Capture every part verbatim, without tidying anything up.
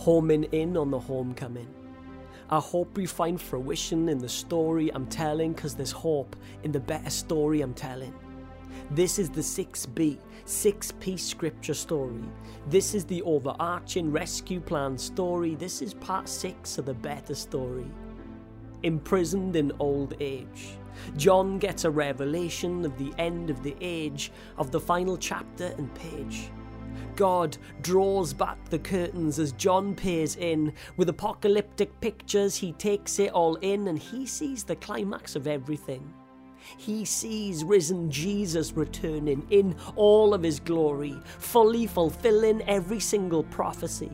homing in on the homecoming. I hope we find fruition in the story I'm telling, because there's hope in the better story I'm telling. This is the six B, six-piece scripture story. This is the overarching rescue plan story. This is part six of the better story. Imprisoned in old age, John gets a revelation of the end of the age, of the final chapter and page. God draws back the curtains as John peers in. With apocalyptic pictures, he takes it all in, and he sees the climax of everything. He sees risen Jesus returning in all of his glory, fully fulfilling every single prophecy.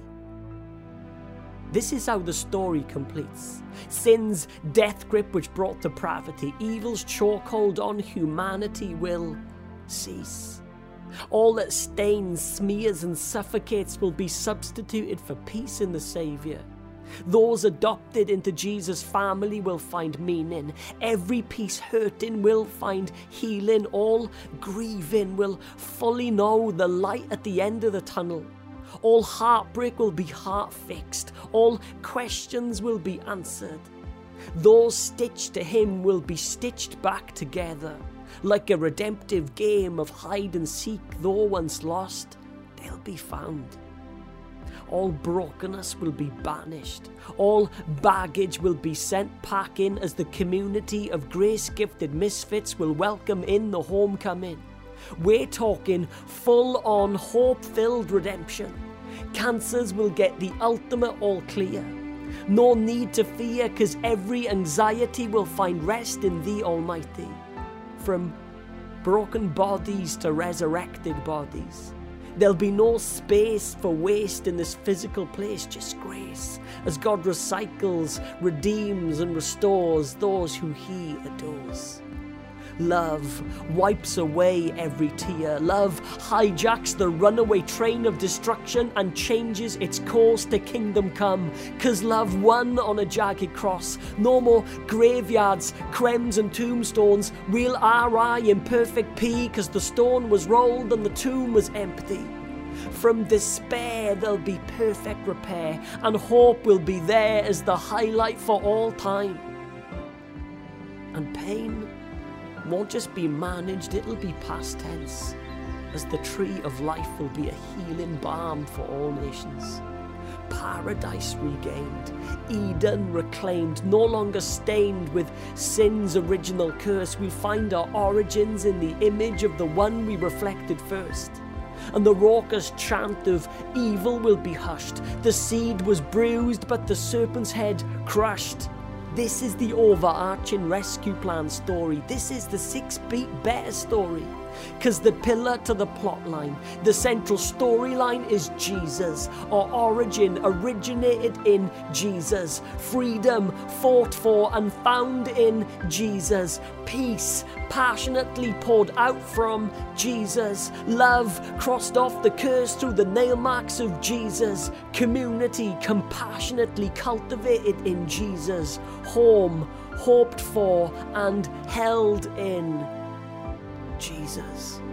This is how the story completes. Sin's death grip which brought depravity, evil's chokehold on humanity will cease. All that stains, smears and suffocates will be substituted for peace in the Saviour. Those adopted into Jesus' family will find meaning. Every piece hurting will find healing. All grieving will fully know the light at the end of the tunnel. All heartbreak will be heart fixed. All questions will be answered. Those stitched to him will be stitched back together. Like a redemptive game of hide and seek, though once lost, they'll be found. All brokenness will be banished. All baggage will be sent packing as the community of grace-gifted misfits will welcome in the homecoming. We're talking full-on hope-filled redemption. Cancers will get the ultimate all clear. No need to fear, cause every anxiety will find rest in the Almighty. From broken bodies to resurrected bodies, there'll be no space for waste in this physical place, just grace, as God recycles, redeems and restores those who he adores. Love wipes away every tear. Love hijacks the runaway train of destruction and changes its course to kingdom come. Cause love won on a jagged cross. No more graveyards, crems and tombstones. Real R I imperfect P, cause the stone was rolled and the tomb was empty. From despair there'll be perfect repair, and hope will be there as the highlight for all time. And pain won't just be managed, it'll be past tense, as the tree of life will be a healing balm for all nations. Paradise regained, Eden reclaimed, no longer stained with sin's original curse. We find our origins in the image of the one we reflected first. And the raucous chant of evil will be hushed. The seed was bruised, but the serpent's head crushed. This is the overarching rescue plan story. This is the six-beat better story. Cause the pillar to the plot line, the central storyline is Jesus. Our origin originated in Jesus. Freedom fought for and found in Jesus. Peace passionately poured out from Jesus. Love crossed off the curse through the nail marks of Jesus. Community compassionately cultivated in Jesus. Home hoped for and held in Jesus.